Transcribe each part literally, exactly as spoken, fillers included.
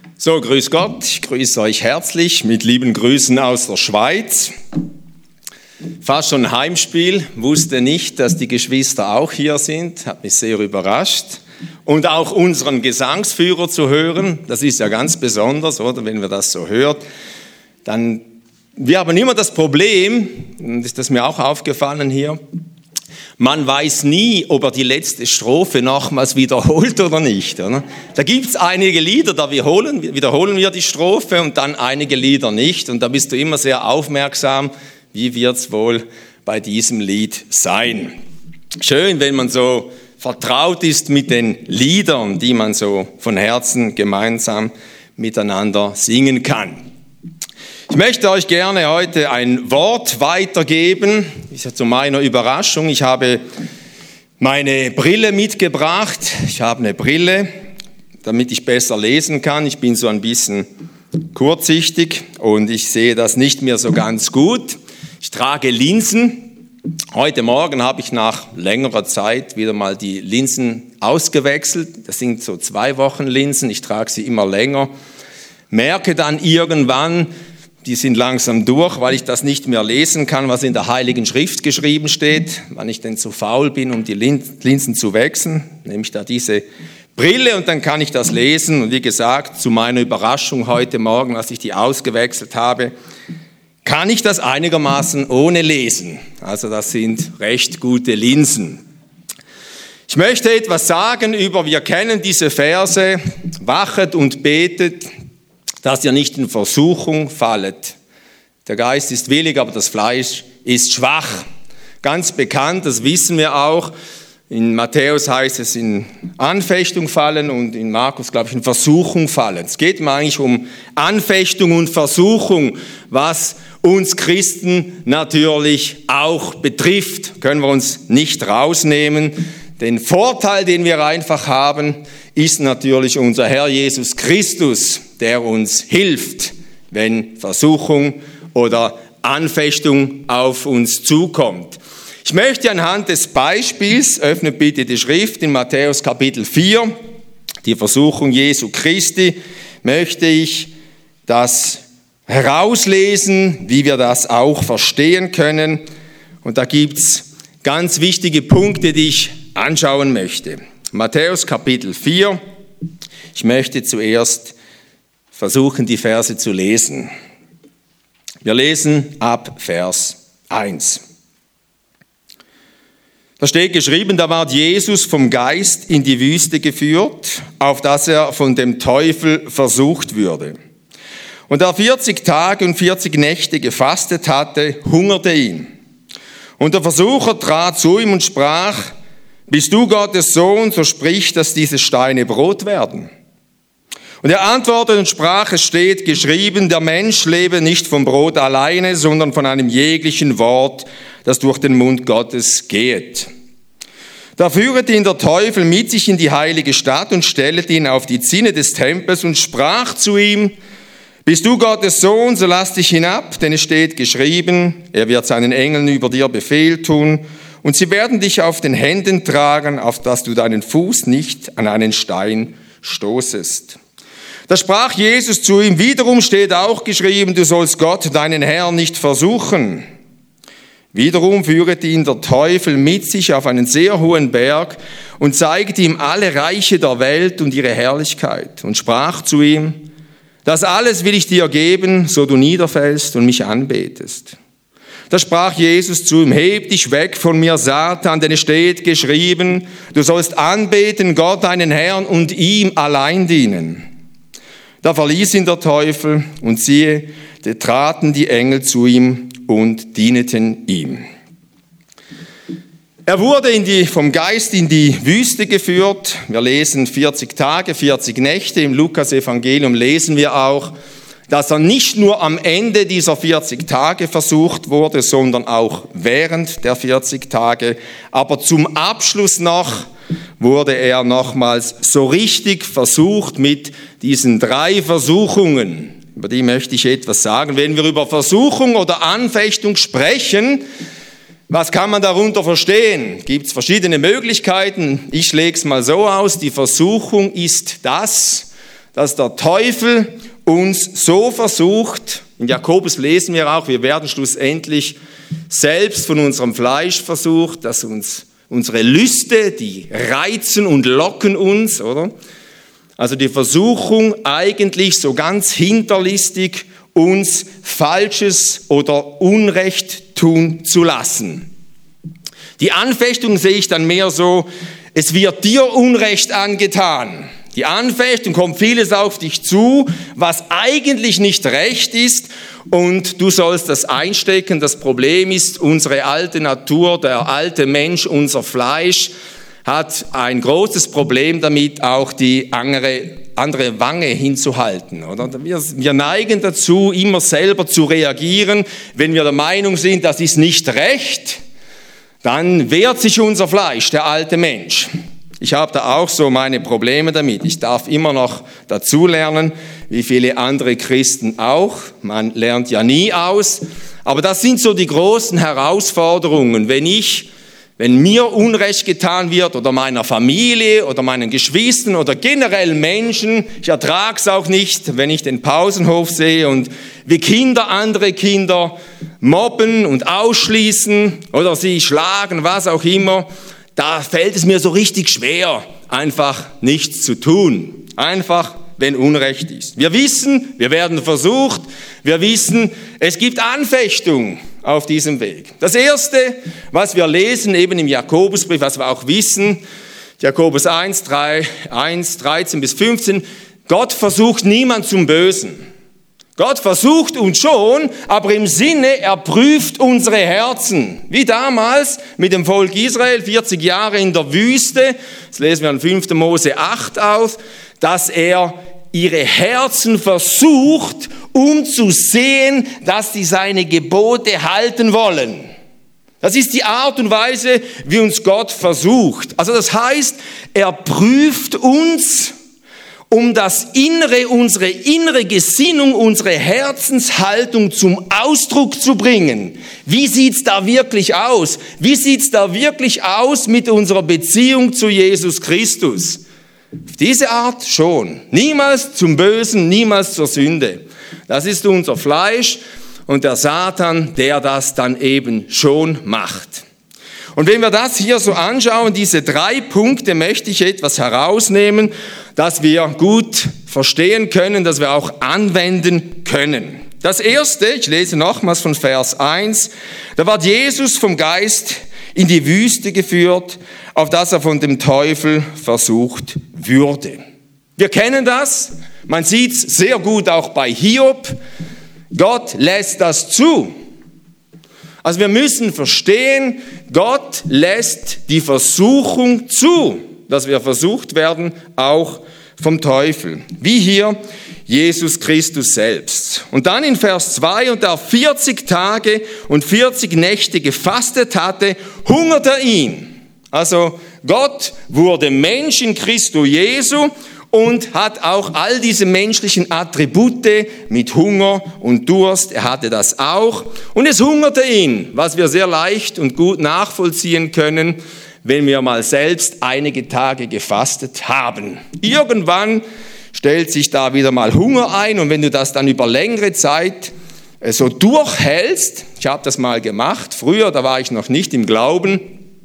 So, grüß Gott, ich grüße euch herzlich mit lieben Grüßen aus der Schweiz. Fast schon ein Heimspiel, wusste nicht, dass die Geschwister auch hier sind, hat mich sehr überrascht. Und auch unseren Gesangsführer zu hören, das ist ja ganz besonders, oder, wenn wir das so hört. Dann, wir haben immer das Problem, und ist das mir auch aufgefallen hier, man weiß nie, ob er die letzte Strophe nochmals wiederholt oder nicht. Oder? Da gibt es einige Lieder, da wiederholen, wiederholen wir die Strophe und dann einige Lieder nicht. Und da bist du immer sehr aufmerksam, wie wird es wohl bei diesem Lied sein. Schön, wenn man so vertraut ist mit den Liedern, die man so von Herzen gemeinsam miteinander singen kann. Ich möchte euch gerne heute ein Wort weitergeben. Das ist ja zu meiner Überraschung. Ich habe meine Brille mitgebracht. Ich habe eine Brille, damit ich besser lesen kann. Ich bin so ein bisschen kurzsichtig und ich sehe das nicht mehr so ganz gut. Ich trage Linsen. Heute Morgen habe ich nach längerer Zeit wieder mal die Linsen ausgewechselt. Das sind so zwei Wochen Linsen. Ich trage sie immer länger. Merke dann irgendwann, die sind langsam durch, weil ich das nicht mehr lesen kann, was in der Heiligen Schrift geschrieben steht. Wenn ich denn zu faul bin, um die Linsen zu wechseln, nehme ich da diese Brille und dann kann ich das lesen. Und wie gesagt, zu meiner Überraschung heute Morgen, als ich die ausgewechselt habe, kann ich das einigermaßen ohne lesen. Also das sind recht gute Linsen. Ich möchte etwas sagen über, wir kennen diese Verse, wachet und betet, dass ihr nicht in Versuchung fallet. Der Geist ist willig, aber das Fleisch ist schwach. Ganz bekannt, das wissen wir auch. In Matthäus heißt es in Anfechtung fallen und in Markus, glaube ich, in Versuchung fallen. Es geht mir eigentlich um Anfechtung und Versuchung, was uns Christen natürlich auch betrifft. Können wir uns nicht rausnehmen. Den Vorteil, den wir einfach haben, ist natürlich unser Herr Jesus Christus, der uns hilft, wenn Versuchung oder Anfechtung auf uns zukommt. Ich möchte anhand des Beispiels, öffnet bitte die Schrift in Matthäus Kapitel vier, die Versuchung Jesu Christi, möchte ich das herauslesen, wie wir das auch verstehen können. Und da gibt es ganz wichtige Punkte, die ich anschauen möchte. Matthäus Kapitel vier, ich möchte zuerst versuchen, die Verse zu lesen. Wir lesen ab Vers eins. Da steht geschrieben, da ward Jesus vom Geist in die Wüste geführt, auf dass er von dem Teufel versucht würde. Und da er vierzig Tage und vierzig Nächte gefastet hatte, hungerte ihn. Und der Versucher trat zu ihm und sprach, bist du Gottes Sohn, so sprich, dass diese Steine Brot werden. Und er antwortete und sprach, es steht geschrieben, der Mensch lebe nicht vom Brot alleine, sondern von einem jeglichen Wort, das durch den Mund Gottes gehet. Da führete ihn der Teufel mit sich in die heilige Stadt und stellte ihn auf die Zinne des Tempels und sprach zu ihm, bist du Gottes Sohn, so lass dich hinab, denn es steht geschrieben, er wird seinen Engeln über dir Befehl tun, und sie werden dich auf den Händen tragen, auf dass du deinen Fuß nicht an einen Stein stoßest. Da sprach Jesus zu ihm, wiederum steht auch geschrieben, du sollst Gott, deinen Herrn, nicht versuchen. Wiederum führte ihn der Teufel mit sich auf einen sehr hohen Berg und zeigte ihm alle Reiche der Welt und ihre Herrlichkeit und sprach zu ihm, das alles will ich dir geben, so du niederfällst und mich anbetest. Da sprach Jesus zu ihm, heb dich weg von mir, Satan, denn es steht geschrieben, du sollst anbeten Gott, deinen Herrn, und ihm allein dienen. Da verließ ihn der Teufel, und siehe, da traten die Engel zu ihm und dieneten ihm. Er wurde in die, vom Geist in die Wüste geführt. Wir lesen vierzig Tage, vierzig Nächte. Im Lukas-Evangelium lesen wir auch, dass er nicht nur am Ende dieser vierzig Tage versucht wurde, sondern auch während der vierzig Tage. Aber zum Abschluss noch wurde er nochmals so richtig versucht mit diesen drei Versuchungen. Über die möchte ich etwas sagen. Wenn wir über Versuchung oder Anfechtung sprechen, was kann man darunter verstehen? Gibt es verschiedene Möglichkeiten. Ich lege es mal so aus. Die Versuchung ist das, dass der Teufel uns so versucht, in Jakobus lesen wir auch, wir werden schlussendlich selbst von unserem Fleisch versucht, dass uns unsere Lüste, die reizen und locken uns, oder? Also die Versuchung eigentlich so ganz hinterlistig uns Falsches oder Unrecht tun zu lassen. Die Anfechtung sehe ich dann mehr so, es wird dir Unrecht angetan. Die Anfechtung kommt vieles auf dich zu, was eigentlich nicht recht ist und du sollst das einstecken. Das Problem ist, unsere alte Natur, der alte Mensch, unser Fleisch hat ein großes Problem damit, auch die andere, andere Wange hinzuhalten. Oder? Wir, wir neigen dazu, immer selber zu reagieren, wenn wir der Meinung sind, das ist nicht recht, dann wehrt sich unser Fleisch, der alte Mensch. Ich habe da auch so meine Probleme damit. Ich darf immer noch dazulernen, wie viele andere Christen auch. Man lernt ja nie aus. Aber das sind so die großen Herausforderungen. Wenn ich, wenn mir Unrecht getan wird oder meiner Familie oder meinen Geschwistern oder generell Menschen, ich ertrage es auch nicht, wenn ich den Pausenhof sehe und wie Kinder andere Kinder mobben und ausschließen oder sie schlagen, was auch immer. Da fällt es mir so richtig schwer, einfach nichts zu tun. Einfach, wenn Unrecht ist. Wir wissen, wir werden versucht. Wir wissen, es gibt Anfechtung auf diesem Weg. Das Erste, was wir lesen, eben im Jakobusbrief, was wir auch wissen, Jakobus eins, drei, eins, dreizehn bis fünfzehn, Gott versucht niemand zum Bösen. Gott versucht uns schon, aber im Sinne, er prüft unsere Herzen. Wie damals mit dem Volk Israel, vierzig Jahre in der Wüste, das lesen wir in fünfter Mose acht aus, dass er ihre Herzen versucht, um zu sehen, dass sie seine Gebote halten wollen. Das ist die Art und Weise, wie uns Gott versucht. Also das heißt, er prüft uns, um das Innere, unsere innere Gesinnung, unsere Herzenshaltung zum Ausdruck zu bringen. Wie sieht's da wirklich aus? Wie sieht's da wirklich aus mit unserer Beziehung zu Jesus Christus? Auf diese Art schon. Niemals zum Bösen, niemals zur Sünde. Das ist unser Fleisch und der Satan, der das dann eben schon macht. Und wenn wir das hier so anschauen, diese drei Punkte, möchte ich etwas herausnehmen, dass wir gut verstehen können, dass wir auch anwenden können. Das Erste, ich lese nochmals von Vers eins, da ward Jesus vom Geist in die Wüste geführt, auf dass er von dem Teufel versucht würde. Wir kennen das, man sieht es sehr gut auch bei Hiob, Gott lässt das zu. Also wir müssen verstehen, Gott lässt die Versuchung zu, dass wir versucht werden, auch vom Teufel. Wie hier Jesus Christus selbst. Und dann in Vers zwei, und da vierzig Tage und vierzig Nächte gefastet hatte, hungerte ihn. Also Gott wurde Mensch in Christo Jesu und hat auch all diese menschlichen Attribute mit Hunger und Durst. Er hatte das auch. Und es hungerte ihn, was wir sehr leicht und gut nachvollziehen können, wenn wir mal selbst einige Tage gefastet haben. Irgendwann stellt sich da wieder mal Hunger ein und wenn du das dann über längere Zeit so durchhältst, ich habe das mal gemacht, früher, da war ich noch nicht im Glauben,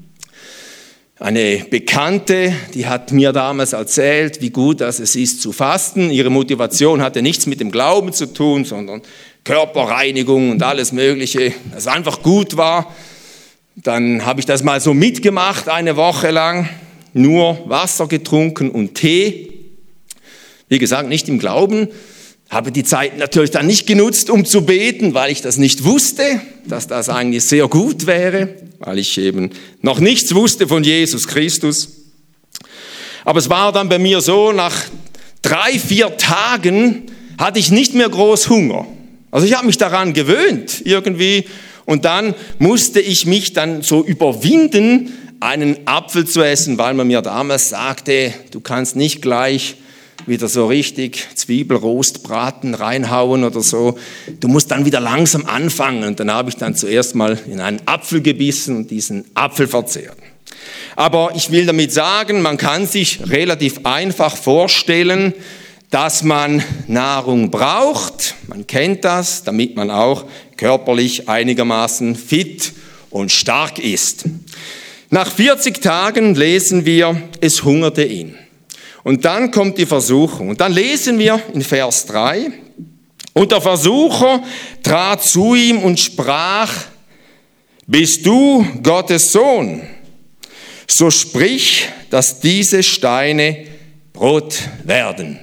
eine Bekannte, die hat mir damals erzählt, wie gut das es ist zu fasten. Ihre Motivation hatte nichts mit dem Glauben zu tun, sondern Körperreinigung und alles Mögliche, das einfach gut war. Dann habe ich das mal so mitgemacht, eine Woche lang, nur Wasser getrunken und Tee. Wie gesagt, nicht im Glauben, habe die Zeit natürlich dann nicht genutzt, um zu beten, weil ich das nicht wusste, dass das eigentlich sehr gut wäre, weil ich eben noch nichts wusste von Jesus Christus. Aber es war dann bei mir so, nach drei, vier Tagen hatte ich nicht mehr groß Hunger. Also ich habe mich daran gewöhnt irgendwie und dann musste ich mich dann so überwinden, einen Apfel zu essen, weil man mir damals sagte, du kannst nicht gleich wieder so richtig Zwiebelrostbraten reinhauen oder so. Du musst dann wieder langsam anfangen. Und dann habe ich dann zuerst mal in einen Apfel gebissen und diesen Apfel verzehrt. Aber ich will damit sagen, man kann sich relativ einfach vorstellen, dass man Nahrung braucht. Man kennt das, damit man auch körperlich einigermaßen fit und stark ist. Nach vierzig Tagen lesen wir, es hungerte ihn. Und dann kommt die Versuchung. Und dann lesen wir in Vers drei, und der Versucher trat zu ihm und sprach, bist du Gottes Sohn? So sprich, dass diese Steine Brot werden.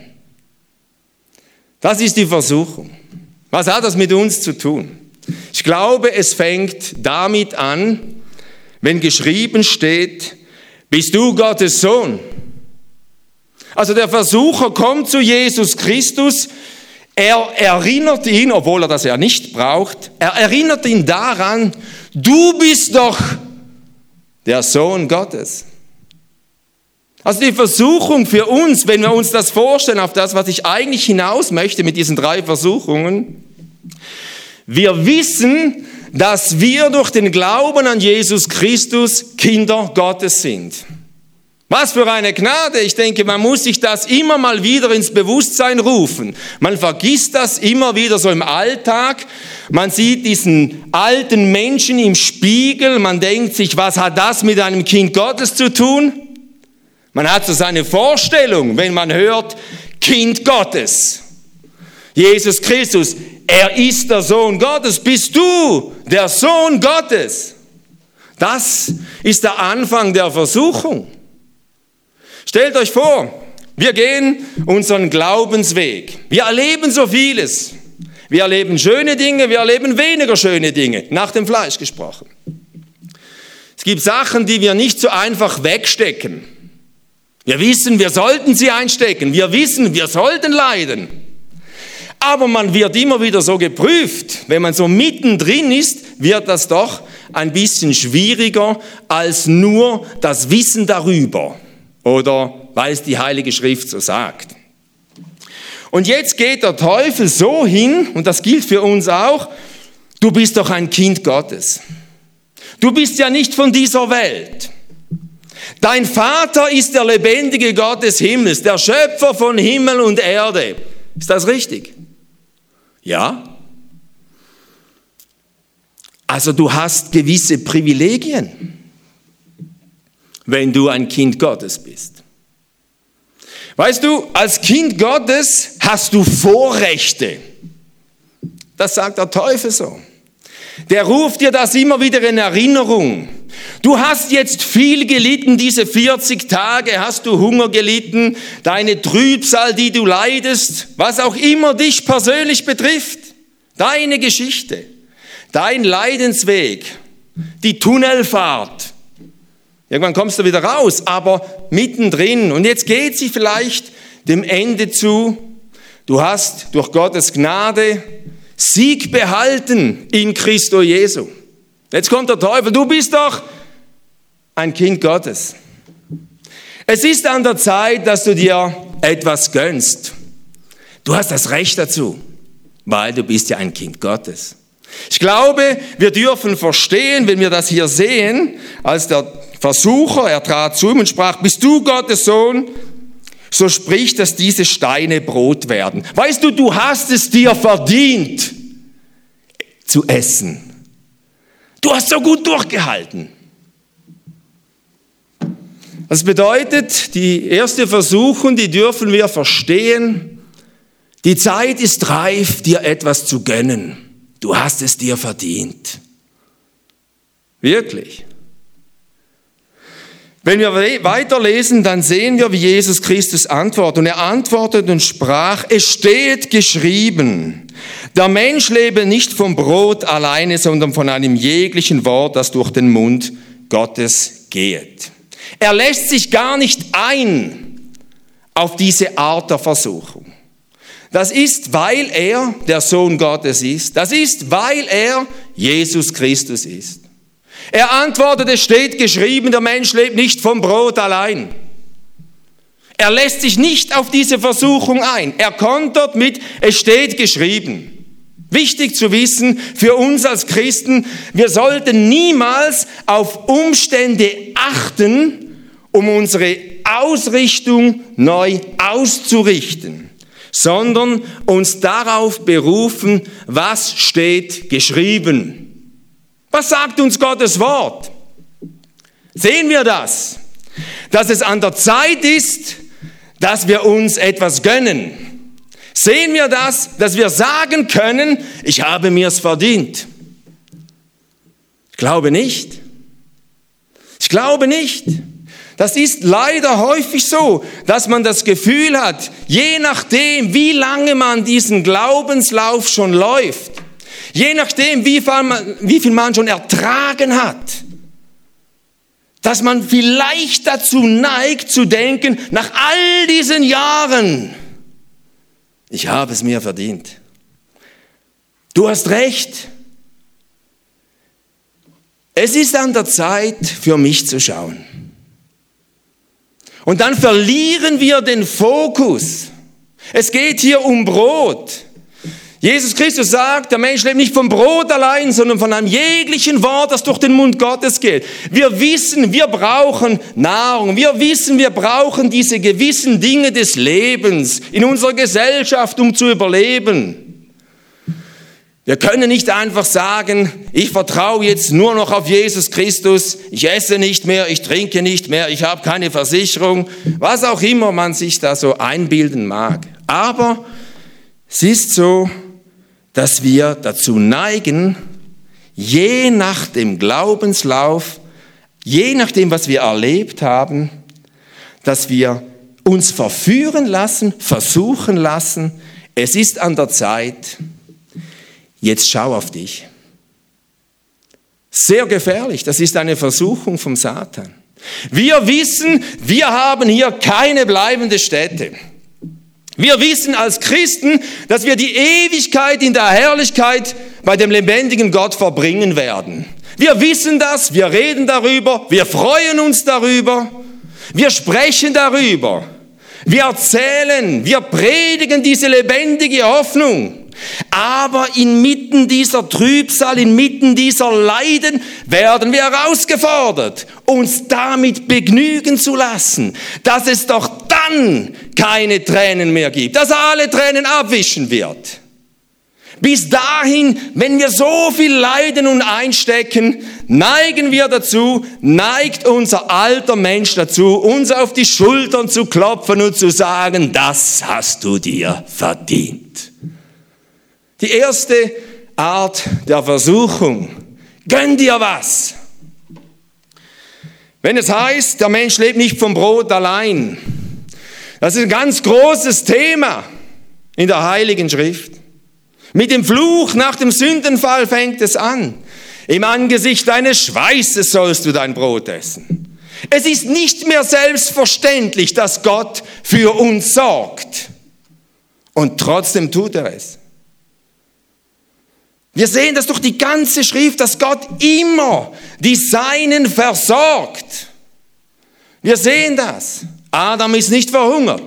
Das ist die Versuchung. Was hat das mit uns zu tun? Ich glaube, es fängt damit an, wenn geschrieben steht, bist du Gottes Sohn? Also der Versucher kommt zu Jesus Christus, er erinnert ihn, obwohl er das ja nicht braucht, er erinnert ihn daran, du bist doch der Sohn Gottes. Also die Versuchung für uns, wenn wir uns das vorstellen, auf das, was ich eigentlich hinaus möchte mit diesen drei Versuchungen, wir wissen, dass wir durch den Glauben an Jesus Christus Kinder Gottes sind. Was für eine Gnade! Ich denke, man muss sich das immer mal wieder ins Bewusstsein rufen. Man vergisst das immer wieder so im Alltag. Man sieht diesen alten Menschen im Spiegel. Man denkt sich, was hat das mit einem Kind Gottes zu tun? Man hat so seine Vorstellung, wenn man hört, Kind Gottes. Jesus Christus, er ist der Sohn Gottes. Bist du der Sohn Gottes? Das ist der Anfang der Versuchung. Stellt euch vor, wir gehen unseren Glaubensweg. Wir erleben so vieles. Wir erleben schöne Dinge, wir erleben weniger schöne Dinge, nach dem Fleisch gesprochen. Es gibt Sachen, die wir nicht so einfach wegstecken. Wir wissen, wir sollten sie einstecken. Wir wissen, wir sollten leiden. Aber man wird immer wieder so geprüft. Wenn man so mittendrin ist, wird das doch ein bisschen schwieriger als nur das Wissen darüber. Oder weil es die Heilige Schrift so sagt. Und jetzt geht der Teufel so hin, und das gilt für uns auch, du bist doch ein Kind Gottes. Du bist ja nicht von dieser Welt. Dein Vater ist der lebendige Gott des Himmels, der Schöpfer von Himmel und Erde. Ist das richtig? Ja. Also du hast gewisse Privilegien, wenn du ein Kind Gottes bist. Weißt du, als Kind Gottes hast du Vorrechte. Das sagt der Teufel so. Der ruft dir das immer wieder in Erinnerung. Du hast jetzt viel gelitten, diese vierzig Tage hast du Hunger gelitten, deine Trübsal, die du leidest, was auch immer dich persönlich betrifft, deine Geschichte, dein Leidensweg, die Tunnelfahrt. Irgendwann kommst du wieder raus, aber mittendrin. Und jetzt geht sie vielleicht dem Ende zu. Du hast durch Gottes Gnade Sieg behalten in Christo Jesu. Jetzt kommt der Teufel, du bist doch ein Kind Gottes. Es ist an der Zeit, dass du dir etwas gönnst. Du hast das Recht dazu, weil du bist ja ein Kind Gottes. Ich glaube, wir dürfen verstehen, wenn wir das hier sehen, als der Versucher, er trat zu ihm und sprach, bist du Gottes Sohn? So sprich, dass diese Steine Brot werden. Weißt du, du hast es dir verdient, zu essen. Du hast so gut durchgehalten. Das bedeutet, die erste Versuchung, die dürfen wir verstehen. Die Zeit ist reif, dir etwas zu gönnen. Du hast es dir verdient. Wirklich. Wenn wir weiterlesen, dann sehen wir, wie Jesus Christus antwortet. Und er antwortet und sprach, es steht geschrieben, der Mensch lebe nicht vom Brot alleine, sondern von einem jeglichen Wort, das durch den Mund Gottes geht. Er lässt sich gar nicht ein auf diese Art der Versuchung. Das ist, weil er der Sohn Gottes ist. Das ist, weil er Jesus Christus ist. Er antwortet, es steht geschrieben, der Mensch lebt nicht vom Brot allein. Er lässt sich nicht auf diese Versuchung ein. Er kontert mit, es steht geschrieben. Wichtig zu wissen für uns als Christen, wir sollten niemals auf Umstände achten, um unsere Ausrichtung neu auszurichten. sondern uns darauf berufen, was steht geschrieben. Was sagt uns Gottes Wort? Sehen wir das? Dass es an der Zeit ist, dass wir uns etwas gönnen. Sehen wir das, dass wir sagen können, ich habe mir's verdient? Ich glaube nicht. Ich glaube nicht. Das ist leider häufig so, dass man das Gefühl hat, je nachdem, wie lange man diesen Glaubenslauf schon läuft, je nachdem, wie viel man, wie viel man schon ertragen hat, dass man vielleicht dazu neigt zu denken, nach all diesen Jahren, ich habe es mir verdient. Du hast recht. Es ist an der Zeit, für mich zu schauen. Und dann verlieren wir den Fokus. Es geht hier um Brot. Jesus Christus sagt, der Mensch lebt nicht vom Brot allein, sondern von einem jeglichen Wort, das durch den Mund Gottes geht. Wir wissen, wir brauchen Nahrung. Wir wissen, wir brauchen diese gewissen Dinge des Lebens in unserer Gesellschaft, um zu überleben. Wir können nicht einfach sagen, ich vertraue jetzt nur noch auf Jesus Christus, ich esse nicht mehr, ich trinke nicht mehr, ich habe keine Versicherung, was auch immer man sich da so einbilden mag. Aber es ist so, dass wir dazu neigen, je nach dem Glaubenslauf, je nachdem, was wir erlebt haben, dass wir uns verführen lassen, versuchen lassen, es ist an der Zeit, jetzt schau auf dich. Sehr gefährlich, das ist eine Versuchung vom Satan. Wir wissen, wir haben hier keine bleibende Stätte. Wir wissen als Christen, dass wir die Ewigkeit in der Herrlichkeit bei dem lebendigen Gott verbringen werden. Wir wissen das, wir reden darüber, wir freuen uns darüber, wir sprechen darüber, wir erzählen, wir predigen diese lebendige Hoffnung. Aber inmitten dieser Trübsal, inmitten dieser Leiden werden wir herausgefordert, uns damit begnügen zu lassen, dass es doch dann keine Tränen mehr gibt, dass er alle Tränen abwischen wird. Bis dahin, wenn wir so viel leiden und einstecken, neigen wir dazu, neigt unser alter Mensch dazu, uns auf die Schultern zu klopfen und zu sagen, das hast du dir verdient. Die erste Art der Versuchung, gönn dir was. Wenn es heißt, der Mensch lebt nicht vom Brot allein, das ist ein ganz großes Thema in der Heiligen Schrift. Mit dem Fluch nach dem Sündenfall fängt es an. Im Angesicht deines Schweißes sollst du dein Brot essen. Es ist nicht mehr selbstverständlich, dass Gott für uns sorgt. Und trotzdem tut er es. Wir sehen das durch die ganze Schrift, dass Gott immer die Seinen versorgt. Wir sehen das. Adam ist nicht verhungert.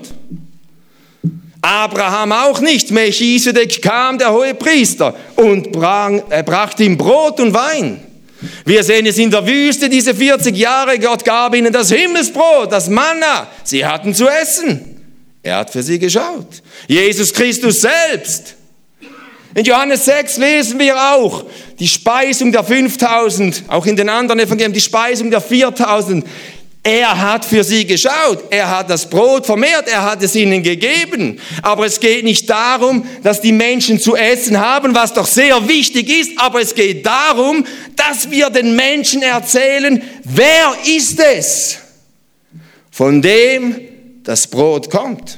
Abraham auch nicht. Melchisedek kam, der Hohepriester, und brach, er brachte ihm Brot und Wein. Wir sehen es in der Wüste, diese vierzig Jahre, Gott gab ihnen das Himmelsbrot, das Manna. Sie hatten zu essen. Er hat für sie geschaut. Jesus Christus selbst. In Johannes sechs lesen wir auch die Speisung der fünftausend, auch in den anderen Evangelien, die Speisung der viertausend. Er hat für sie geschaut, er hat das Brot vermehrt, er hat es ihnen gegeben. Aber es geht nicht darum, dass die Menschen zu essen haben, was doch sehr wichtig ist, aber es geht darum, dass wir den Menschen erzählen, wer ist es, von dem das Brot kommt.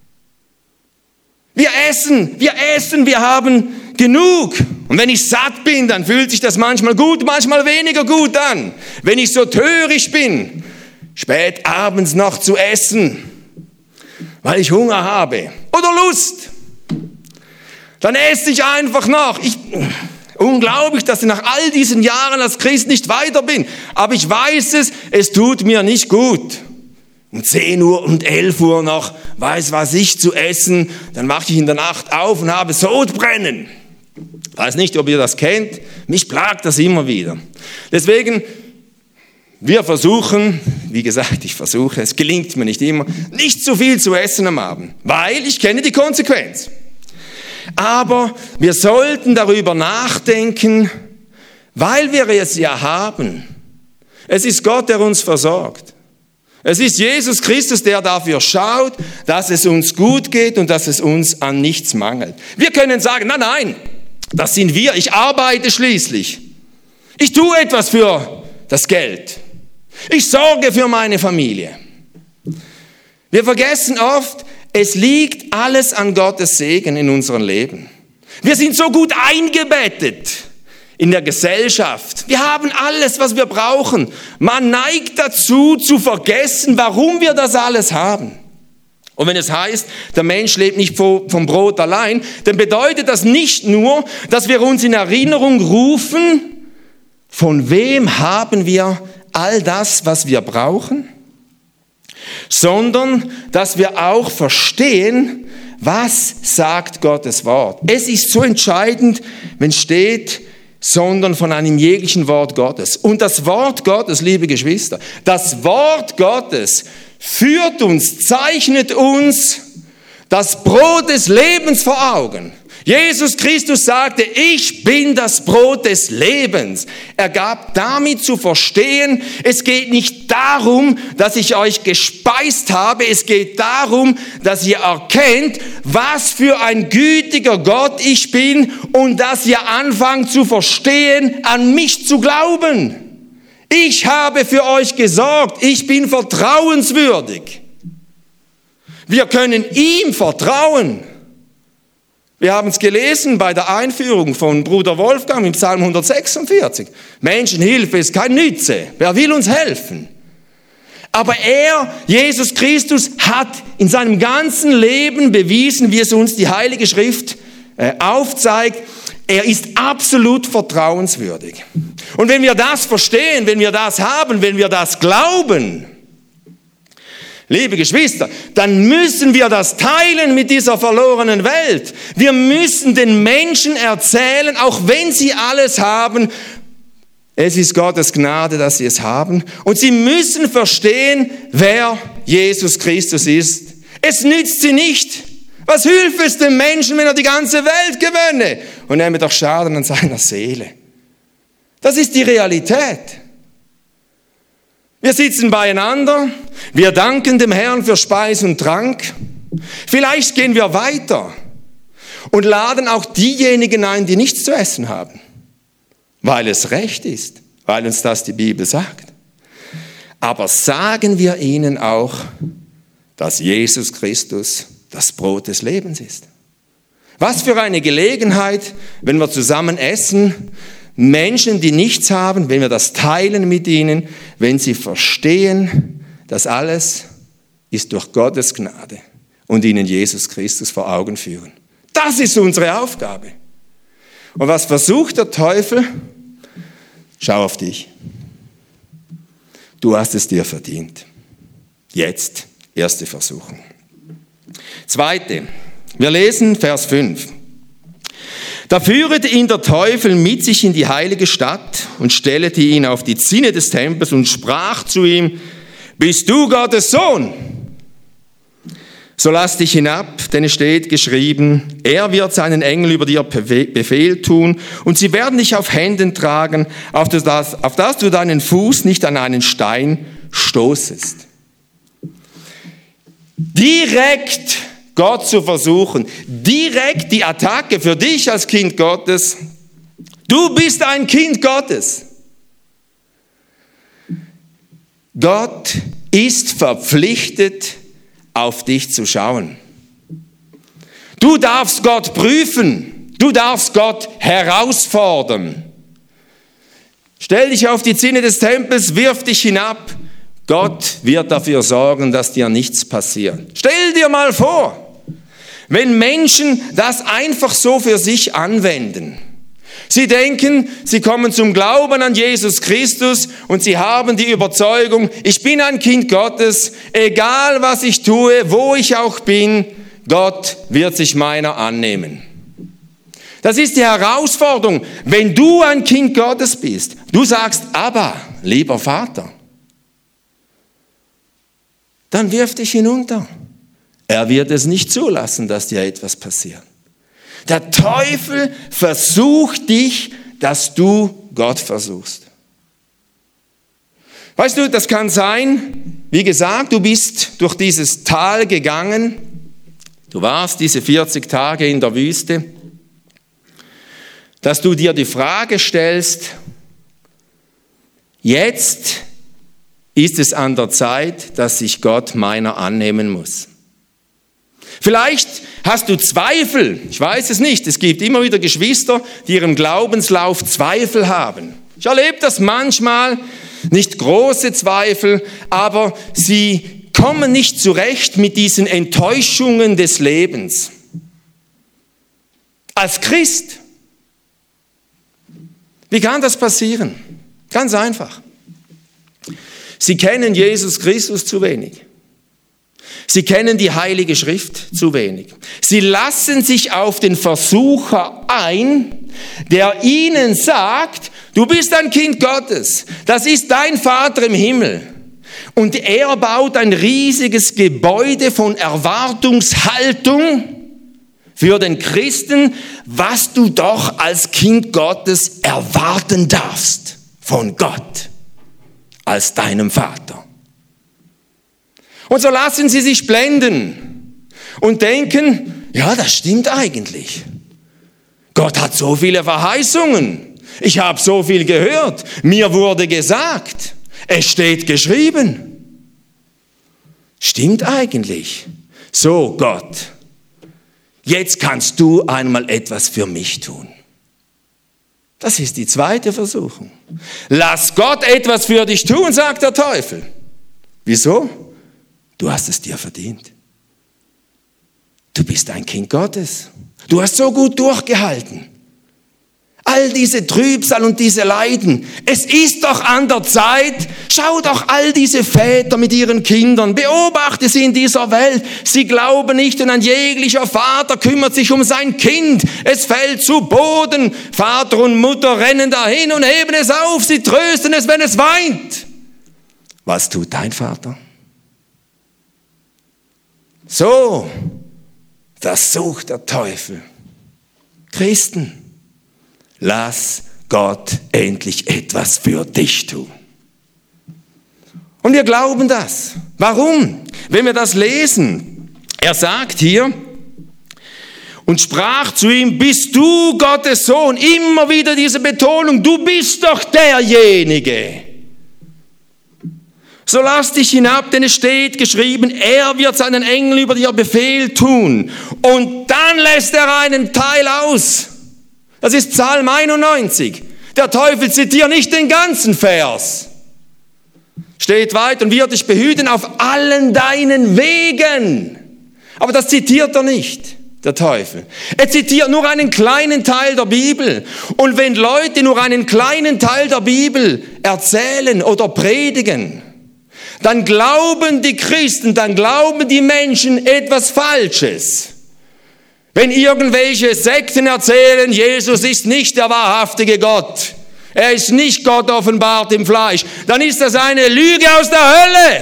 Wir essen, wir essen, wir haben genug. Und wenn ich satt bin, dann fühlt sich das manchmal gut, manchmal weniger gut an. Wenn ich so töricht bin, spät abends noch zu essen, weil ich Hunger habe oder Lust, dann esse ich einfach noch. Ich, unglaublich, dass ich nach all diesen Jahren als Christ nicht weiter bin. Aber ich weiß es, es tut mir nicht gut. Um zehn Uhr und elf Uhr noch, weiß was ich, zu essen. Dann mache ich in der Nacht auf und habe Sodbrennen. Weiß nicht, ob ihr das kennt. Mich plagt das immer wieder. Deswegen, Wir versuchen, wie gesagt, ich versuche, es gelingt mir nicht immer, nicht zu viel zu essen am Abend, weil ich kenne die Konsequenz. Aber wir sollten darüber nachdenken, weil wir es ja haben. Es ist Gott, der uns versorgt. Es ist Jesus Christus, der dafür schaut, dass es uns gut geht und dass es uns an nichts mangelt. Wir können sagen, nein, nein, das sind wir, ich arbeite schließlich. Ich tue etwas für das Geld. Ich sorge für meine Familie. Wir vergessen oft, es liegt alles an Gottes Segen in unserem Leben. Wir sind so gut eingebettet in der Gesellschaft. Wir haben alles, was wir brauchen. Man neigt dazu, zu vergessen, warum wir das alles haben. Und wenn es heißt, der Mensch lebt nicht vom Brot allein, dann bedeutet das nicht nur, dass wir uns in Erinnerung rufen, von wem haben wir all das, was wir brauchen, sondern dass wir auch verstehen, was sagt Gottes Wort. Es ist so entscheidend, wenn steht, sondern von einem jeglichen Wort Gottes. Und das Wort Gottes, liebe Geschwister, das Wort Gottes führt uns, zeichnet uns das Brot des Lebens vor Augen. Jesus Christus sagte, ich bin das Brot des Lebens. Er gab damit zu verstehen, es geht nicht darum, dass ich euch gespeist habe, es geht darum, dass ihr erkennt, was für ein gütiger Gott ich bin und dass ihr anfangt zu verstehen, an mich zu glauben. Ich habe für euch gesorgt, ich bin vertrauenswürdig. Wir können ihm vertrauen. Wir haben es gelesen bei der Einführung von Bruder Wolfgang im Psalm hundertsechsundvierzig. Menschenhilfe ist kein Nütze. Wer will uns helfen? Aber er, Jesus Christus, hat in seinem ganzen Leben bewiesen, wie es uns die Heilige Schrift äh, aufzeigt, er ist absolut vertrauenswürdig. Und wenn wir das verstehen, wenn wir das haben, wenn wir das glauben, liebe Geschwister, dann müssen wir das teilen mit dieser verlorenen Welt. Wir müssen den Menschen erzählen, auch wenn sie alles haben, es ist Gottes Gnade, dass sie es haben. Und sie müssen verstehen, wer Jesus Christus ist. Es nützt sie nicht. Was hilft es dem Menschen, wenn er die ganze Welt gewönne und nehme doch Schaden an seiner Seele? Das ist die Realität. Wir sitzen beieinander, wir danken dem Herrn für Speis und Trank. Vielleicht gehen wir weiter und laden auch diejenigen ein, die nichts zu essen haben, weil es recht ist, weil uns das die Bibel sagt. Aber sagen wir ihnen auch, dass Jesus Christus das Brot des Lebens ist. Was für eine Gelegenheit, wenn wir zusammen essen, Menschen, die nichts haben, wenn wir das teilen mit ihnen, wenn sie verstehen, dass alles ist durch Gottes Gnade und ihnen Jesus Christus vor Augen führen. Das ist unsere Aufgabe. Und was versucht der Teufel? Schau auf dich. Du hast es dir verdient. Jetzt, erste Versuchung. Zweite, wir lesen Vers fünf. Da führete ihn der Teufel mit sich in die heilige Stadt und stellte ihn auf die Zinne des Tempels und sprach zu ihm, bist du Gottes Sohn? So lass dich hinab, denn es steht geschrieben, er wird seinen Engel über dir Befehl tun und sie werden dich auf Händen tragen, auf das, auf das du deinen Fuß nicht an einen Stein stoßest. Direkt Gott zu versuchen, direkt die Attacke für dich als Kind Gottes. Du bist ein Kind Gottes. Gott ist verpflichtet, auf dich zu schauen. Du darfst Gott prüfen. Du darfst Gott herausfordern. Stell dich auf die Zinne des Tempels, wirf dich hinab. Gott wird dafür sorgen, dass dir nichts passiert. Stell dir mal vor, wenn Menschen das einfach so für sich anwenden. Sie denken, sie kommen zum Glauben an Jesus Christus und sie haben die Überzeugung, ich bin ein Kind Gottes, egal was ich tue, wo ich auch bin, Gott wird sich meiner annehmen. Das ist die Herausforderung, wenn du ein Kind Gottes bist. Du sagst, Abba, lieber Vater. dann wirf dich hinunter. Er wird es nicht zulassen, dass dir etwas passiert. Der Teufel versucht dich, dass du Gott versuchst. Weißt du, das kann sein, wie gesagt, du bist durch dieses Tal gegangen, du warst diese vierzig Tage in der Wüste, dass du dir die Frage stellst, jetzt ist es an der Zeit, dass sich Gott meiner annehmen muss. Vielleicht hast du Zweifel, ich weiß es nicht, es gibt immer wieder Geschwister, die ihrem Glaubenslauf Zweifel haben. Ich erlebe das manchmal, nicht große Zweifel, aber sie kommen nicht zurecht mit diesen Enttäuschungen des Lebens. Als Christ, wie kann das passieren? Ganz einfach. Sie kennen Jesus Christus zu wenig. Sie kennen die Heilige Schrift zu wenig. Sie lassen sich auf den Versucher ein, der ihnen sagt, du bist ein Kind Gottes, das ist dein Vater im Himmel. Und er baut ein riesiges Gebäude von Erwartungshaltung für den Christen, was du doch als Kind Gottes erwarten darfst von Gott, als deinem Vater. Und so lassen sie sich blenden und denken, ja, das stimmt eigentlich. Gott hat so viele Verheißungen. Ich habe so viel gehört. Mir wurde gesagt, es steht geschrieben. Stimmt eigentlich. So, Gott, jetzt kannst du einmal etwas für mich tun. Das ist die zweite Versuchung. Lass Gott etwas für dich tun, sagt der Teufel. Wieso? Du hast es dir verdient. Du bist ein Kind Gottes. Du hast so gut durchgehalten. All diese Trübsal und diese Leiden. Es ist doch an der Zeit. Schau doch all diese Väter mit ihren Kindern. Beobachte sie in dieser Welt. Sie glauben nicht und ein jeglicher Vater kümmert sich um sein Kind. Es fällt zu Boden. Vater und Mutter rennen dahin und heben es auf. Sie trösten es, wenn es weint. Was tut dein Vater? So versucht der Teufel. Christen, lass Gott endlich etwas für dich tun. Und wir glauben das. Warum? Wenn wir das lesen, er sagt hier, und sprach zu ihm, bist du Gottes Sohn? Immer wieder diese Betonung, du bist doch derjenige. So lass dich hinab, denn es steht geschrieben, er wird seinen Engeln über dir Befehl tun. Und dann lässt er einen Teil aus. Das ist Psalm einundneunzig. Der Teufel zitiert nicht den ganzen Vers. Steht weit und wird dich behüten auf allen deinen Wegen. Aber das zitiert er nicht, der Teufel. Er zitiert nur einen kleinen Teil der Bibel. Und wenn Leute nur einen kleinen Teil der Bibel erzählen oder predigen, dann glauben die Christen, dann glauben die Menschen etwas Falsches. Wenn irgendwelche Sekten erzählen, Jesus ist nicht der wahrhaftige Gott, er ist nicht Gott offenbart im Fleisch, dann ist das eine Lüge aus der Hölle.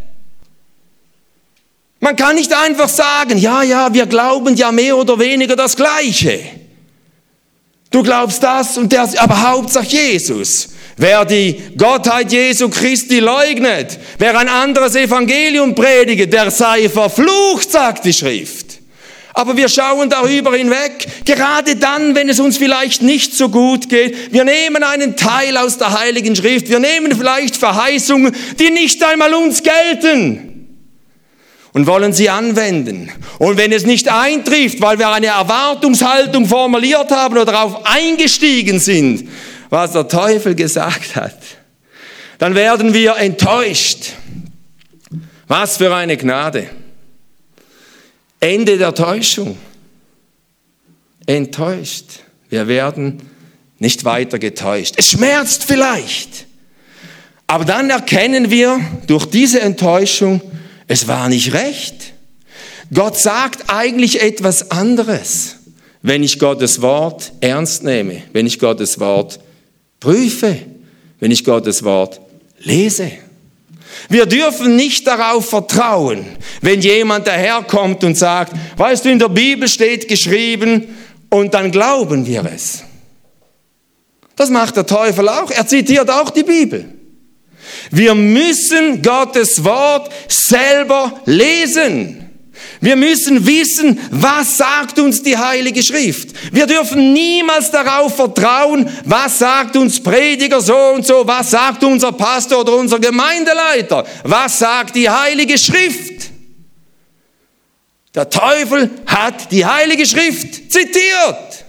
Man kann nicht einfach sagen, ja, ja, wir glauben ja mehr oder weniger das Gleiche. Du glaubst das und das, aber Hauptsache Jesus. Wer die Gottheit Jesu Christi leugnet, wer ein anderes Evangelium predigt, der sei verflucht, sagt die Schrift. Aber wir schauen darüber hinweg, gerade dann, wenn es uns vielleicht nicht so gut geht. Wir nehmen einen Teil aus der Heiligen Schrift, wir nehmen vielleicht Verheißungen, die nicht einmal uns gelten und wollen sie anwenden. Und wenn es nicht eintrifft, weil wir eine Erwartungshaltung formuliert haben oder darauf eingestiegen sind, was der Teufel gesagt hat, dann werden wir enttäuscht. Was für eine Gnade. Ende der Täuschung. Enttäuscht. Wir werden nicht weiter getäuscht. Es schmerzt vielleicht. Aber dann erkennen wir durch diese Enttäuschung, es war nicht recht. Gott sagt eigentlich etwas anderes, wenn ich Gottes Wort ernst nehme, wenn ich Gottes Wort prüfe, wenn ich Gottes Wort lese. Wir dürfen nicht darauf vertrauen, wenn jemand daherkommt und sagt, weißt du, in der Bibel steht geschrieben, und dann glauben wir es. Das macht der Teufel auch. Er zitiert auch die Bibel. Wir müssen Gottes Wort selber lesen. Wir müssen wissen, was sagt uns die Heilige Schrift. Wir dürfen niemals darauf vertrauen, was sagt uns Prediger so und so, was sagt unser Pastor oder unser Gemeindeleiter, was sagt die Heilige Schrift. Der Teufel hat die Heilige Schrift zitiert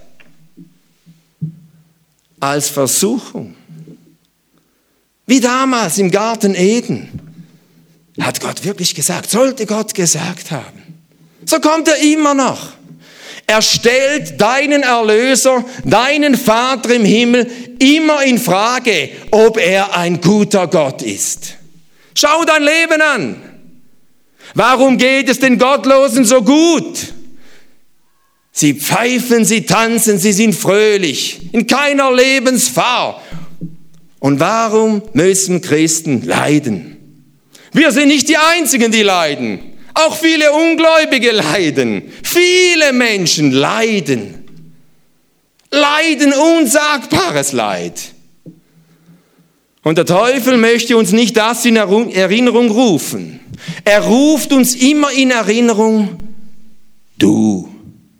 als Versuchung. Wie damals im Garten Eden. Hat Gott wirklich gesagt, sollte Gott gesagt haben. So kommt er immer noch. Er stellt deinen Erlöser, deinen Vater im Himmel immer in Frage, ob er ein guter Gott ist. Schau dein Leben an. Warum geht es den Gottlosen so gut? Sie pfeifen, sie tanzen, sie sind fröhlich, in keiner Lebensgefahr. Und warum müssen Christen leiden? Wir sind nicht die Einzigen, die leiden. Auch viele Ungläubige leiden. Viele Menschen leiden. Leiden unsagbares Leid. Und der Teufel möchte uns nicht das in Erinnerung rufen. Er ruft uns immer in Erinnerung, du.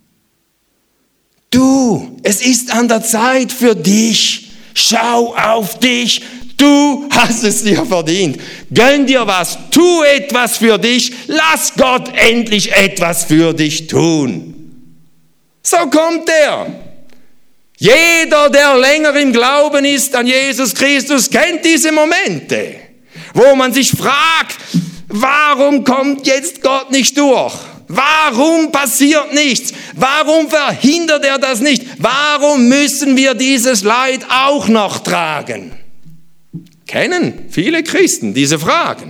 Du, es ist an der Zeit für dich. Schau auf dich. Du hast es dir verdient. Gönn dir was. Tu etwas für dich. Lass Gott endlich etwas für dich tun. So kommt er. Jeder, der länger im Glauben ist an Jesus Christus, kennt diese Momente, wo man sich fragt, warum kommt jetzt Gott nicht durch? Warum passiert nichts? Warum verhindert er das nicht? Warum müssen wir dieses Leid auch noch tragen? Kennen viele Christen diese Fragen.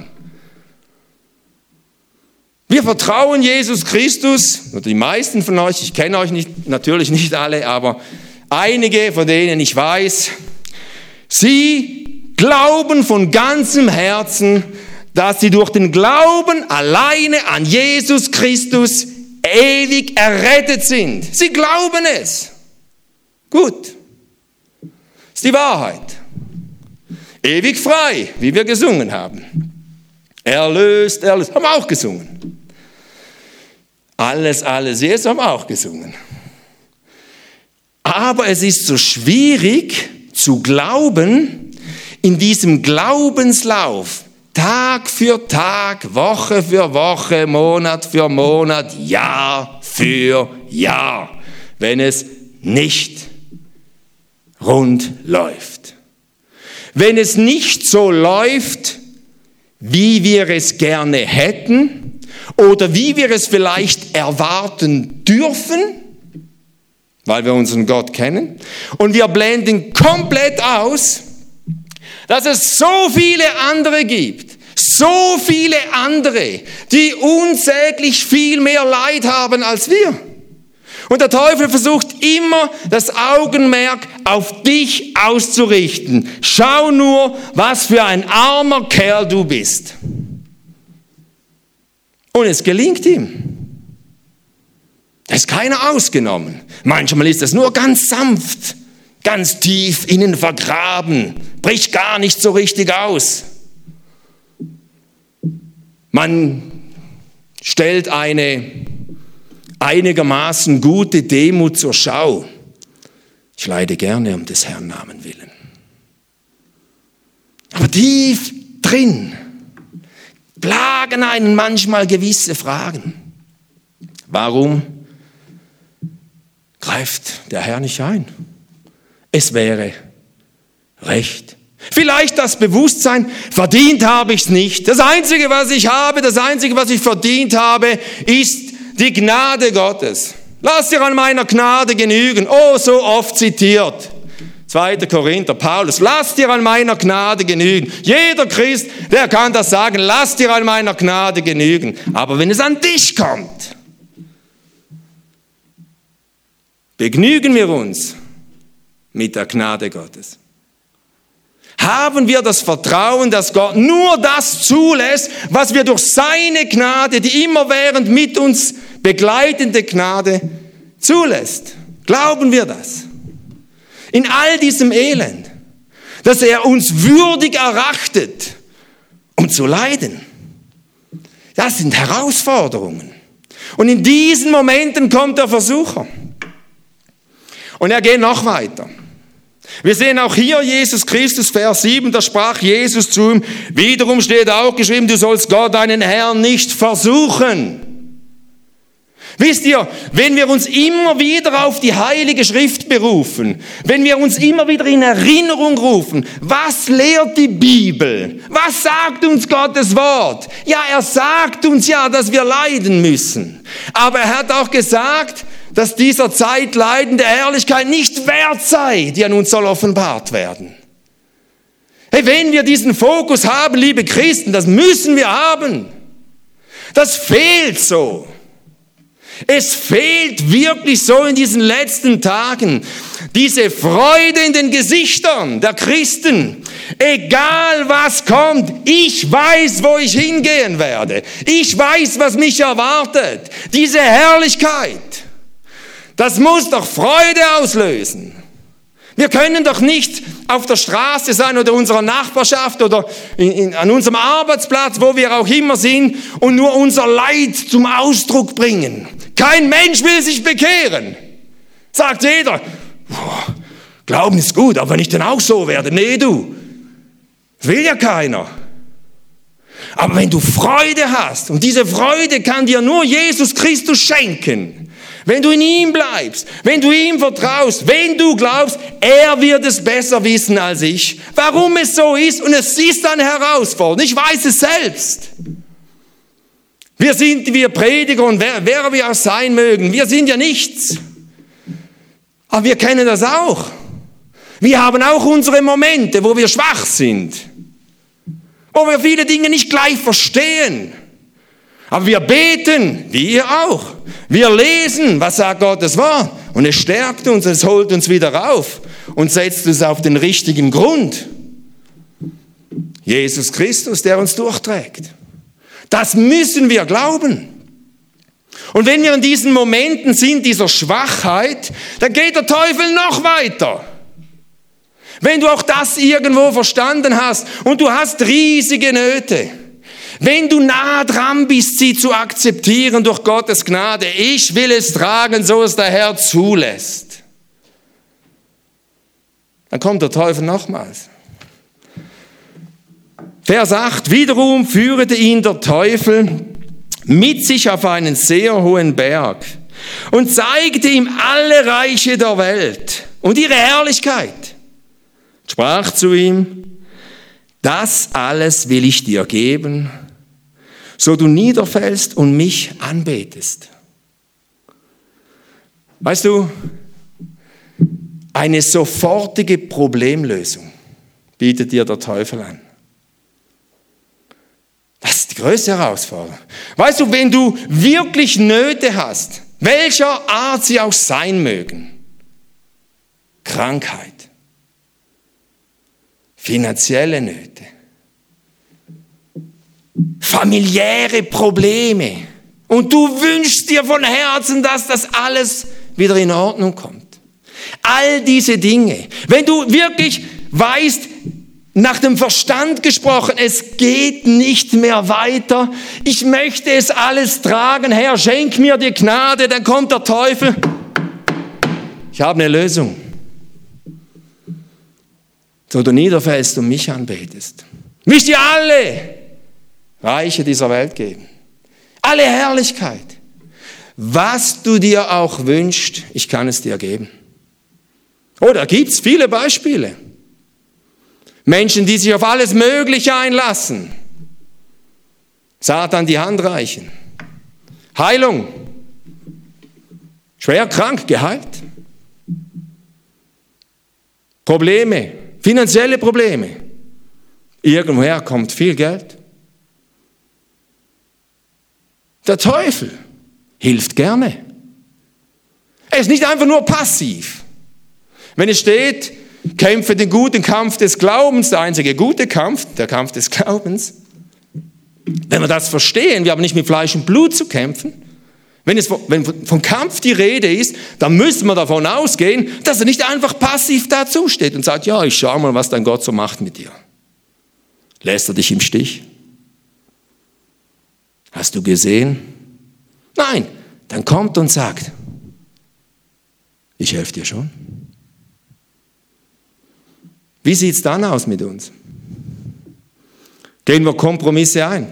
Wir vertrauen Jesus Christus, oder die meisten von euch, ich kenne euch nicht, natürlich nicht alle, aber einige, von denen ich weiß, sie glauben von ganzem Herzen, dass sie durch den Glauben alleine an Jesus Christus ewig errettet sind. Sie glauben es. Gut. Das ist die Wahrheit. Ewig frei, wie wir gesungen haben. Erlöst, erlöst, haben wir auch gesungen. Alles, alles, Jesus haben wir auch gesungen. Aber es ist so schwierig zu glauben, in diesem Glaubenslauf, Tag für Tag, Woche für Woche, Monat für Monat, Jahr für Jahr, wenn es nicht rund läuft. Wenn es nicht so läuft, wie wir es gerne hätten oder wie wir es vielleicht erwarten dürfen, weil wir unseren Gott kennen, und wir blenden komplett aus, dass es so viele andere gibt, so viele andere, die unsäglich viel mehr Leid haben als wir. Und der Teufel versucht immer, das Augenmerk auf dich auszurichten. Schau nur, was für ein armer Kerl du bist. Und es gelingt ihm. Da ist keiner ausgenommen. Manchmal ist es nur ganz sanft, ganz tief innen vergraben, bricht gar nicht so richtig aus. Man stellt eine einigermaßen gute Demut zur Schau. Ich leide gerne um des Herrn Namen willen. Aber tief drin plagen einen manchmal gewisse Fragen. Warum greift der Herr nicht ein? Es wäre recht. Vielleicht das Bewusstsein, verdient habe ich es nicht. Das Einzige, was ich habe, das Einzige, was ich verdient habe, ist die Gnade Gottes. Lass dir an meiner Gnade genügen. Oh, so oft zitiert. zweiter Korinther, Paulus, lass dir an meiner Gnade genügen. Jeder Christ, der kann das sagen, lass dir an meiner Gnade genügen. Aber wenn es an dich kommt, begnügen wir uns mit der Gnade Gottes. Haben wir das Vertrauen, dass Gott nur das zulässt, was wir durch seine Gnade, die immerwährend mit uns begleitende Gnade, zulässt? Glauben wir das? In all diesem Elend, dass er uns würdig erachtet, um zu leiden. Das sind Herausforderungen. Und in diesen Momenten kommt der Versucher. Und er geht noch weiter. Wir sehen auch hier Jesus Christus, Vers sieben, da sprach Jesus zu ihm, wiederum steht auch geschrieben, du sollst Gott, deinen Herrn, nicht versuchen. Wisst ihr, wenn wir uns immer wieder auf die Heilige Schrift berufen, wenn wir uns immer wieder in Erinnerung rufen, was lehrt die Bibel? Was sagt uns Gottes Wort? Ja, er sagt uns ja, dass wir leiden müssen. Aber er hat auch gesagt, dass dieser Zeitleiden der Herrlichkeit nicht wert sei, die an uns soll offenbart werden. Hey, wenn wir diesen Fokus haben, liebe Christen, das müssen wir haben. Das fehlt so. Es fehlt wirklich so in diesen letzten Tagen diese Freude in den Gesichtern der Christen. Egal was kommt, ich weiß, wo ich hingehen werde. Ich weiß, was mich erwartet. Diese Herrlichkeit, das muss doch Freude auslösen. Wir können doch nicht auf der Straße sein oder in unserer Nachbarschaft oder in, in, an unserem Arbeitsplatz, wo wir auch immer sind, und nur unser Leid zum Ausdruck bringen. Kein Mensch will sich bekehren. Sagt jeder, Glauben ist gut, aber wenn ich denn auch so werde, nee du, das will ja keiner. Aber wenn du Freude hast, und diese Freude kann dir nur Jesus Christus schenken, wenn du in ihm bleibst, wenn du ihm vertraust, wenn du glaubst, er wird es besser wissen als ich, warum es so ist, und es ist eine Herausforderung, ich weiß es selbst. Wir sind, wir Prediger, und wer, wer wir auch sein mögen, wir sind ja nichts. Aber wir kennen das auch. Wir haben auch unsere Momente, wo wir schwach sind, wo wir viele Dinge nicht gleich verstehen. Aber wir beten, wie ihr auch. Wir lesen, was sagt Gottes Wort, und es stärkt uns, es holt uns wieder auf und setzt uns auf den richtigen Grund. Jesus Christus, der uns durchträgt. Das müssen wir glauben. Und wenn wir in diesen Momenten sind, dieser Schwachheit, dann geht der Teufel noch weiter. Wenn du auch das irgendwo verstanden hast und du hast riesige Nöte, wenn du nah dran bist, sie zu akzeptieren durch Gottes Gnade, ich will es tragen, so es der Herr zulässt, dann kommt der Teufel nochmals. Vers acht, wiederum führte ihn der Teufel mit sich auf einen sehr hohen Berg und zeigte ihm alle Reiche der Welt und ihre Herrlichkeit. Sprach zu ihm, das alles will ich dir geben, so du niederfällst und mich anbetest. Weißt du, eine sofortige Problemlösung bietet dir der Teufel an. Das ist die größte Herausforderung. Weißt du, wenn du wirklich Nöte hast, welcher Art sie auch sein mögen, Krankheit, finanzielle Nöte, familiäre Probleme, und du wünschst dir von Herzen, dass das alles wieder in Ordnung kommt. All diese Dinge, wenn du wirklich weißt, nach dem Verstand gesprochen, es geht nicht mehr weiter, ich möchte es alles tragen, Herr, schenk mir die Gnade, dann kommt der Teufel, ich habe eine Lösung. So du niederfällst und mich anbetest. Ich möchte dir alle Reiche dieser Welt geben. Alle Herrlichkeit. Was du dir auch wünschst, ich kann es dir geben. Oh, da gibt es viele Beispiele. Menschen, die sich auf alles Mögliche einlassen. Satan die Hand reichen. Heilung. Schwer krank, geheilt. Probleme, finanzielle Probleme. Irgendwoher kommt viel Geld. Der Teufel hilft gerne. Er ist nicht einfach nur passiv. Wenn es steht, Kämpfe den guten Kampf des Glaubens, der einzige gute Kampf, der Kampf des Glaubens. Wenn wir das verstehen, wir haben nicht mit Fleisch und Blut zu kämpfen. Wenn, es, wenn vom Kampf die Rede ist, dann müssen wir davon ausgehen, dass er nicht einfach passiv dazusteht und sagt, ja, ich schau mal, was dein Gott so macht mit dir. Lässt er dich im Stich? Hast du gesehen? Nein, dann kommt und sagt, ich helfe dir schon. Wie sieht es dann aus mit uns? Gehen wir Kompromisse ein?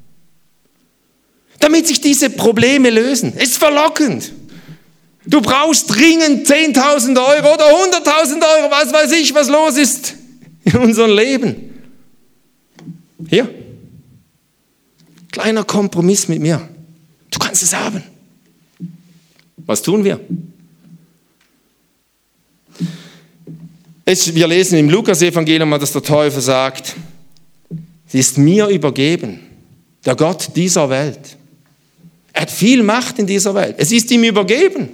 Damit sich diese Probleme lösen. Es ist verlockend. Du brauchst dringend zehntausend Euro oder hunderttausend Euro, was weiß ich, was los ist in unserem Leben. Hier. Kleiner Kompromiss mit mir. Du kannst es haben. Was tun wir? Es, wir lesen im Lukas-Evangelium, dass der Teufel sagt, sie ist mir übergeben, der Gott dieser Welt. Er hat viel Macht in dieser Welt. Es ist ihm übergeben.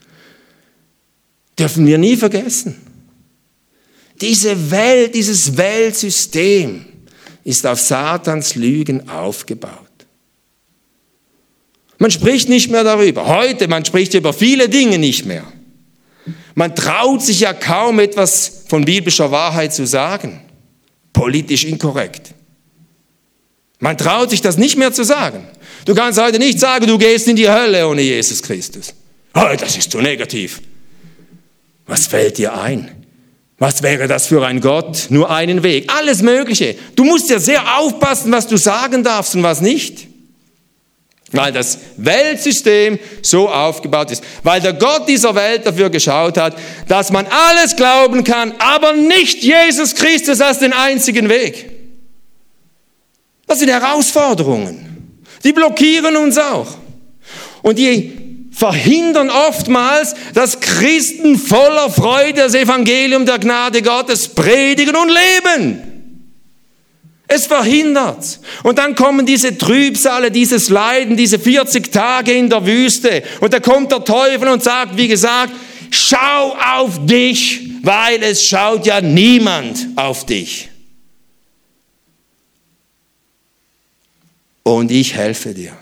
Dürfen wir nie vergessen. Diese Welt, dieses Weltsystem ist auf Satans Lügen aufgebaut. Man spricht nicht mehr darüber. Heute, man spricht über viele Dinge nicht mehr. Man traut sich ja kaum etwas von biblischer Wahrheit zu sagen. Politisch inkorrekt. Man traut sich das nicht mehr zu sagen. Du kannst heute nicht sagen, du gehst in die Hölle ohne Jesus Christus. Oh, das ist zu negativ. Was fällt dir ein? Was wäre das für ein Gott? Nur einen Weg. Alles Mögliche. Du musst ja sehr aufpassen, was du sagen darfst und was nicht. Weil das Weltsystem so aufgebaut ist. Weil der Gott dieser Welt dafür geschaut hat, dass man alles glauben kann, aber nicht Jesus Christus als den einzigen Weg. Das sind Herausforderungen. Die blockieren uns auch. Und die verhindern oftmals, dass Christen voller Freude das Evangelium der Gnade Gottes predigen und leben. Es verhindert. Und dann kommen diese Trübsale, dieses Leiden, diese vierzig Tage in der Wüste. Und da kommt der Teufel und sagt, wie gesagt, schau auf dich, weil es schaut ja niemand auf dich. Und ich helfe dir,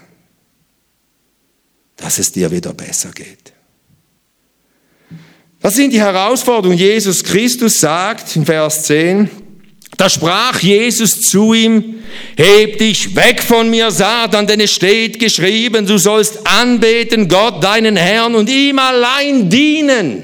dass es dir wieder besser geht. Das sind die Herausforderungen. Jesus Christus sagt in Vers zehn, da sprach Jesus zu ihm, heb dich weg von mir, Satan, denn es steht geschrieben, du sollst anbeten Gott, deinen Herrn, und ihm allein dienen.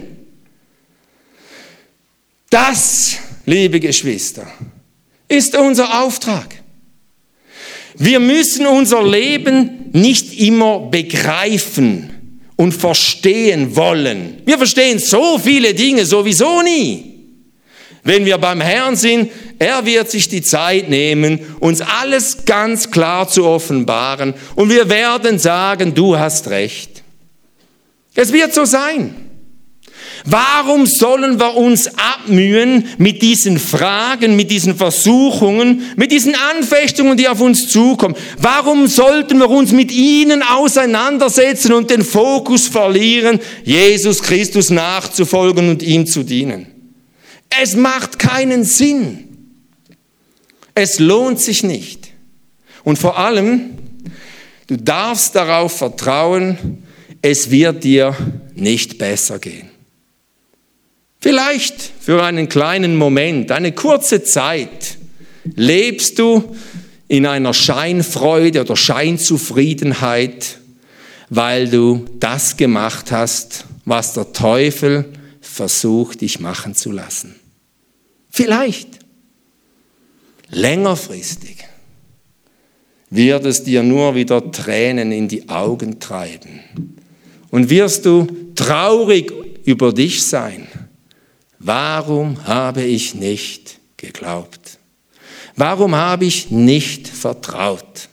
Das, liebe Geschwister, ist unser Auftrag. Wir müssen unser Leben nicht immer begreifen und verstehen wollen. Wir verstehen so viele Dinge sowieso nie. Wenn wir beim Herrn sind, er wird sich die Zeit nehmen, uns alles ganz klar zu offenbaren, und wir werden sagen, du hast recht. Es wird so sein. Warum sollen wir uns abmühen mit diesen Fragen, mit diesen Versuchungen, mit diesen Anfechtungen, die auf uns zukommen? Warum sollten wir uns mit ihnen auseinandersetzen und den Fokus verlieren, Jesus Christus nachzufolgen und ihm zu dienen? Es macht keinen Sinn. Es lohnt sich nicht. Und vor allem, du darfst darauf vertrauen, es wird dir nicht besser gehen. Vielleicht für einen kleinen Moment, eine kurze Zeit, lebst du in einer Scheinfreude oder Scheinzufriedenheit, weil du das gemacht hast, was der Teufel versucht, dich machen zu lassen. Vielleicht. Längerfristig wird es dir nur wieder Tränen in die Augen treiben. Und wirst du traurig über dich sein. Warum habe ich nicht geglaubt? Warum habe ich nicht vertraut?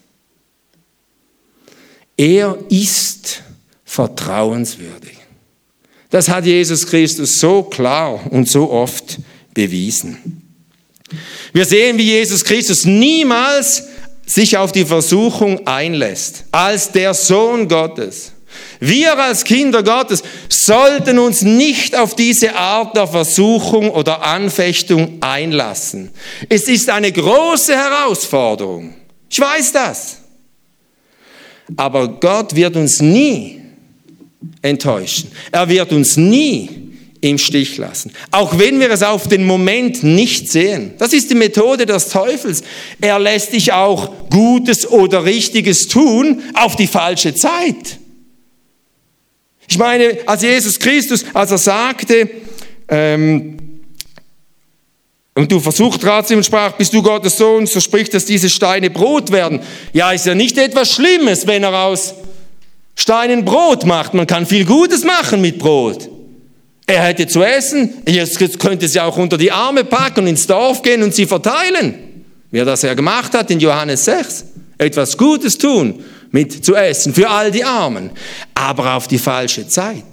Er ist vertrauenswürdig. Das hat Jesus Christus so klar und so oft bewiesen. Wir sehen, wie Jesus Christus niemals sich auf die Versuchung einlässt, als der Sohn Gottes. Wir als Kinder Gottes sollten uns nicht auf diese Art der Versuchung oder Anfechtung einlassen. Es ist eine große Herausforderung. Ich weiß das. Aber Gott wird uns nie enttäuschen. Er wird uns nie im Stich lassen. Auch wenn wir es auf den Moment nicht sehen. Das ist die Methode des Teufels. Er lässt dich auch Gutes oder Richtiges tun auf die falsche Zeit. Ich meine, als Jesus Christus, als er sagte, ähm, und du versucht Ratio und sprach, bist du Gottes Sohn, so spricht, dass diese Steine Brot werden. Ja, ist ja nicht etwas Schlimmes, wenn er aus Steinen Brot macht. Man kann viel Gutes machen mit Brot. Er hätte zu essen, jetzt könnte sie auch unter die Arme packen und ins Dorf gehen und sie verteilen. Wie er das ja gemacht hat in Johannes sechs. Etwas Gutes tun mit zu essen für all die Armen. Aber auf die falsche Zeit.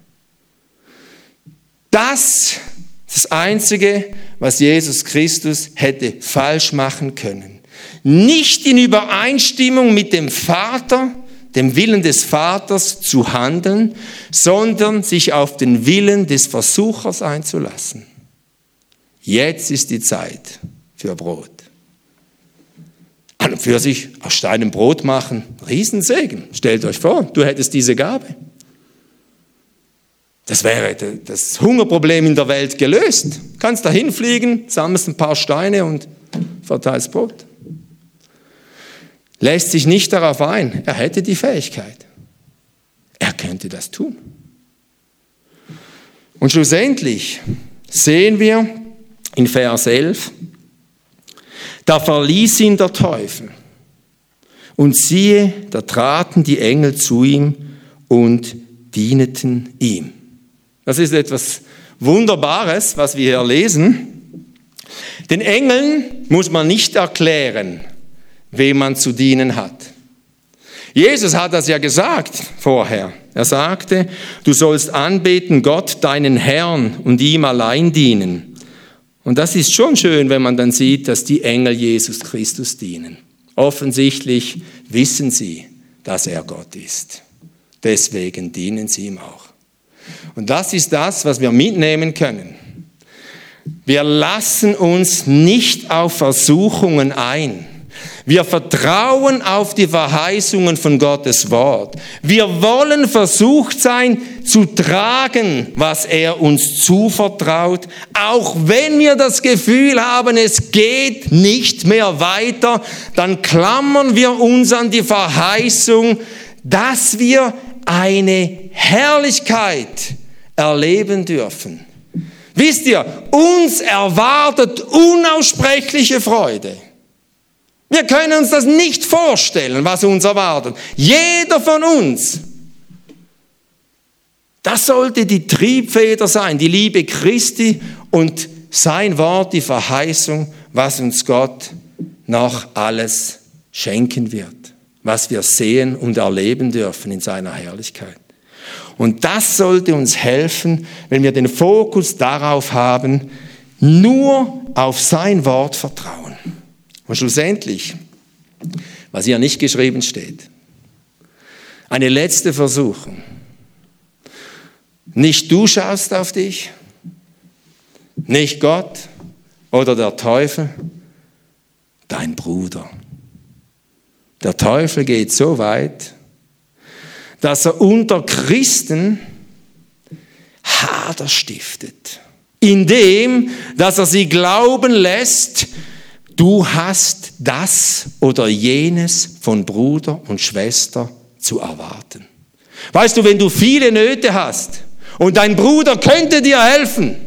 Das ist das Einzige, was Jesus Christus hätte falsch machen können. Nicht in Übereinstimmung mit dem Vater, dem Willen des Vaters zu handeln, sondern sich auf den Willen des Versuchers einzulassen. Jetzt ist die Zeit für Brot. An und für sich aus Steinen Brot machen, Riesensegen. Stellt euch vor, du hättest diese Gabe. Das wäre das Hungerproblem in der Welt gelöst. Du kannst da hinfliegen, sammelst ein paar Steine und verteilst Brot. Lässt sich nicht darauf ein. Er hätte die Fähigkeit. Er könnte das tun. Und schlussendlich sehen wir in Vers elf, da verließ ihn der Teufel. Und siehe, da traten die Engel zu ihm und dieneten ihm. Das ist etwas Wunderbares, was wir hier lesen. Den Engeln muss man nicht erklären, wem man zu dienen hat. Jesus hat das ja gesagt vorher. Er sagte, du sollst anbeten Gott, deinen Herrn, und ihm allein dienen. Und das ist schon schön, wenn man dann sieht, dass die Engel Jesus Christus dienen. Offensichtlich wissen sie, dass er Gott ist. Deswegen dienen sie ihm auch. Und das ist das, was wir mitnehmen können. Wir lassen uns nicht auf Versuchungen ein. Wir vertrauen auf die Verheißungen von Gottes Wort. Wir wollen versucht sein, zu tragen, was er uns zuvertraut, auch wenn wir das Gefühl haben, es geht nicht mehr weiter, dann klammern wir uns an die Verheißung, dass wir eine Herrlichkeit erleben dürfen. Wisst ihr, uns erwartet unaussprechliche Freude. Wir können uns das nicht vorstellen, was uns erwartet. Jeder von uns. Das sollte die Triebfeder sein, die Liebe Christi und sein Wort, die Verheißung, was uns Gott noch alles schenken wird, was wir sehen und erleben dürfen in seiner Herrlichkeit. Und das sollte uns helfen, wenn wir den Fokus darauf haben, nur auf sein Wort vertrauen. Und schlussendlich, was hier nicht geschrieben steht, eine letzte Versuchung. Nicht du schaust auf dich, nicht Gott oder der Teufel, dein Bruder. Der Teufel geht so weit, dass er unter Christen Hader stiftet, indem, dass er sie glauben lässt, du hast das oder jenes von Bruder und Schwester zu erwarten. Weißt du, wenn du viele Nöte hast und dein Bruder könnte dir helfen,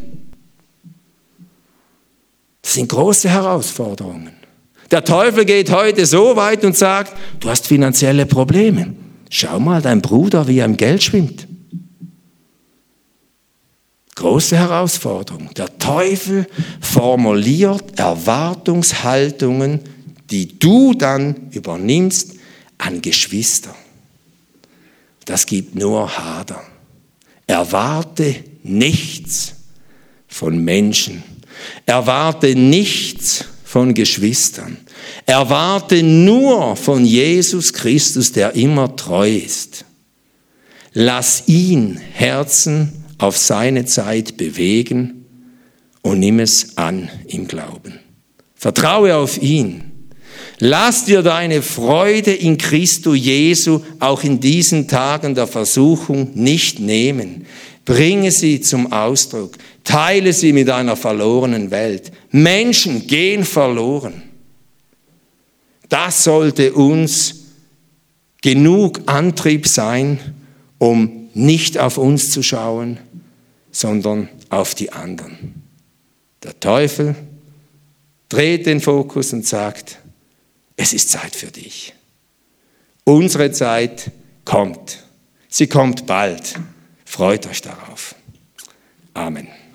das sind große Herausforderungen. Der Teufel geht heute so weit und sagt, du hast finanzielle Probleme. Schau mal dein Bruder, wie er im Geld schwimmt. Große Herausforderung. Der Teufel formuliert Erwartungshaltungen, die du dann übernimmst an Geschwister. Das gibt nur Hader. Erwarte nichts von Menschen. Erwarte nichts von Geschwistern. Erwarte nur von Jesus Christus, der immer treu ist. Lass ihn Herzen auf seine Zeit bewegen und nimm es an im Glauben. Vertraue auf ihn. Lass dir deine Freude in Christo Jesu auch in diesen Tagen der Versuchung nicht nehmen. Bringe sie zum Ausdruck. Teile sie mit einer verlorenen Welt. Menschen gehen verloren. Das sollte uns genug Antrieb sein, um nicht auf uns zu schauen, sondern auf die anderen. Der Teufel dreht den Fokus und sagt, es ist Zeit für dich. Unsere Zeit kommt. Sie kommt bald. Freut euch darauf. Amen.